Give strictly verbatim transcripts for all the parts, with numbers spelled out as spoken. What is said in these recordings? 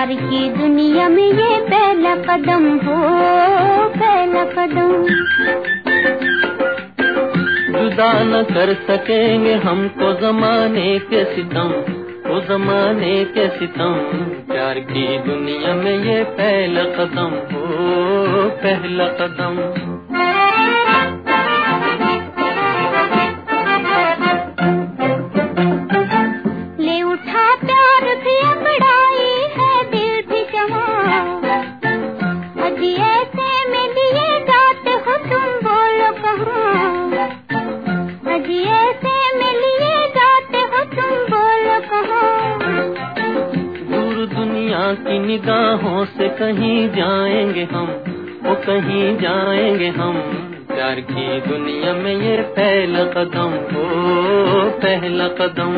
प्यार की दुनिया में ये पहला कदम हो, पहला कदम। जुदा न कर सकेंगे हमको जमाने के सितम, वो जमाने के सितम। प्यार की दुनिया में ये पहला कदम हो, पहला कदम। ले उठा प्यार भी अपड़ाई है दिल भी जमा, अजी ऐसे में लिए जाते हो तुम बोलो कहाँ, अजी ऐसे में लिए जाते हो तुम बोलो कहाँ। दूर दुनिया की निगाहों से कहीं जाएंगे हम, वो कहीं जाएंगे हम। प्यार की दुनिया में ये पहला कदम हो, पहला कदम।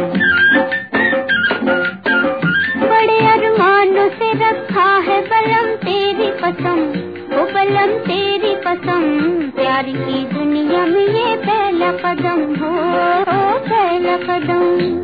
बड़े अरमानों से रखा है बलम तेरी कसम, वो बलम तेरी कसम। प्यार की दुनिया में ये पहला कदम हो, पहला कदम।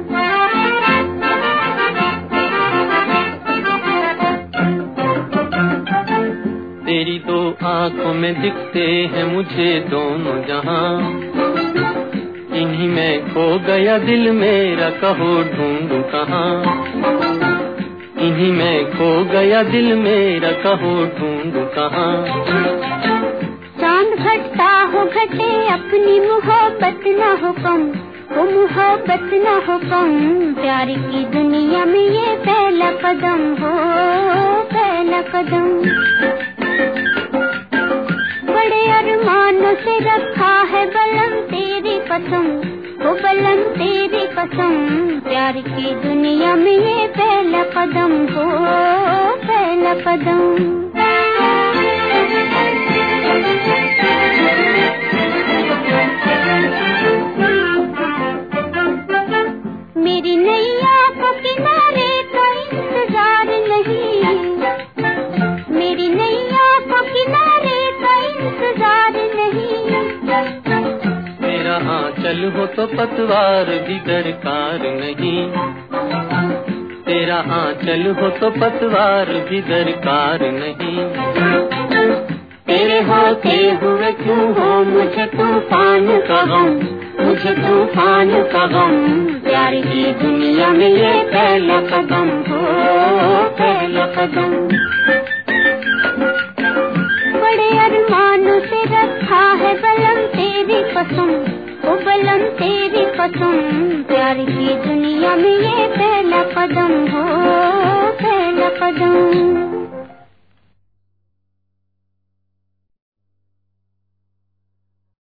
तेरी दो आंखों में दिखते हैं मुझे दोनों जहां, इन्हीं में खो गया दिल मेरा, कहो ढूंढूं कहाँ। इन्हीं में खो गया दिल मेरा, कहो ढूंढूं कहाँ। चांद घटता हो घटे अपनी मोहब्बत न हो कम, वो मोहब्बत न हो कम। प्यार की दुनिया में ये पहला कदम हो, पहला कदम। बड़े अरमानों से रखा है बलम तेरी कसम, वो बलम तेरी कसम। प्यार की दुनिया में ये पहला कदम हो, पहला कदम। मेरी नैया को किनारे का इंतजार नहीं, मेरी नैया को किनारे का इंतजार नहीं। मेरा आंचल हो तो पतवार भी दरकार नहीं, तेरा आंचल हो तो पतवार भी दरकार नहीं। तेरे होते हुए क्यों हो मुझे तूफान का गम, मुझे तूफान का गम। प्यार की दुनिया में ये पहला कदम हो, पहला कदम। बड़े अरमानों से रखा है बलम तेरी कसम, वो बलम तेरी कसम। प्यार की दुनिया में ये पहला